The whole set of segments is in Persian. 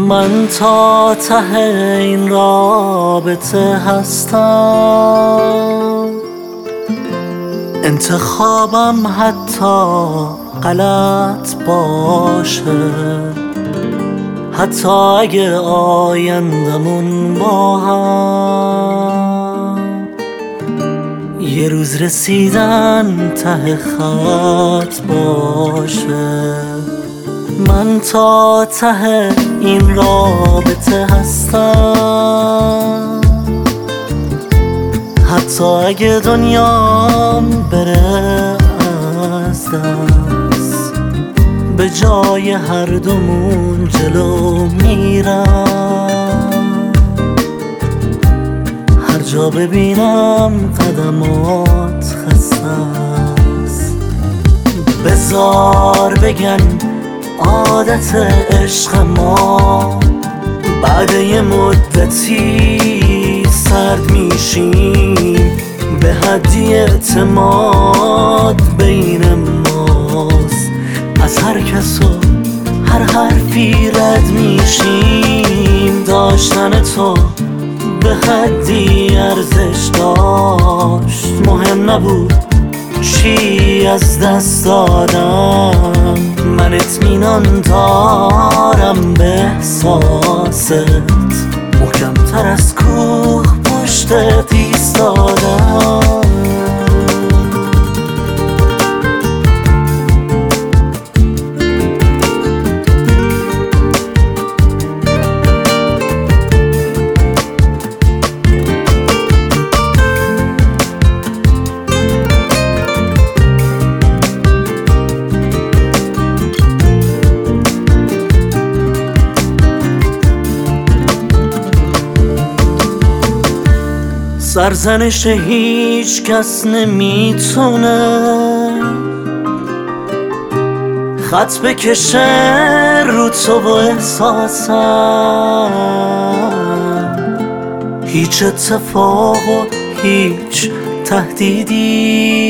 من تا ته این رابطه هستم، انتخابم حتی غلط باشه، حتی اگه آیندمون با هم یه روز رسیدن ته خط باشه. من تا ته این رابطه هستم، حتی اگه دنیام بره از دست، به جای هر دومون جلو میرم. هر جا ببینم قدمات خسته است، بذار بگن عادت عشق ما بعد یه مدتی سرد میشیم، به حدی اعتماد بین ماست، از هر کس و هر حرفی رد میشیم. داشتن تو به حدی ارزش داشت، مهم نبود چی از دست دادم. من اطمینان دارم به احساست، محکم‌تر از کوه پشتت ایستادم. سرزنش هیچ کس نمیتونه خط بکشه رو تو و احساسم. هیچ اتفاق و هیچ تهدیدی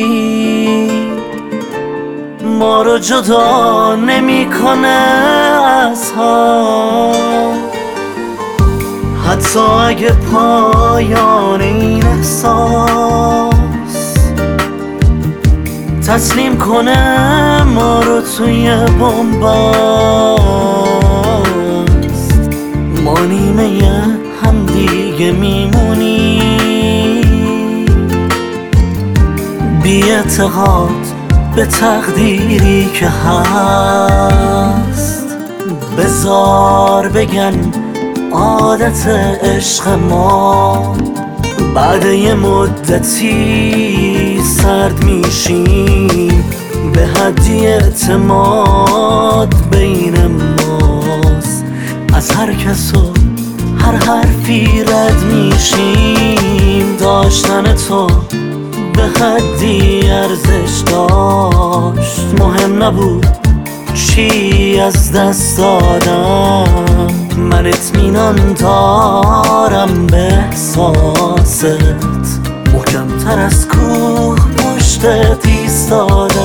ما رو جدا نمیکنه از هم، حتی اگه پایان این احساس تسلیم کنه ما رو توی بن‌بست. ما نیمه هم دیگه میمونیم، بی اعتقاد به تقدیری که هست. بذار بگن عادت عشق ما بعد یه مدتی سرد میشیم، به حدی اعتماد بین ماست، از هر کس و هر حرفی رد میشیم. داشتن تو به حدی ارزش داشت، مهم نبود چی از دست دادم. من اطمینان دارم به احساست، محکم‌تر از کوه پشتت ایستادم.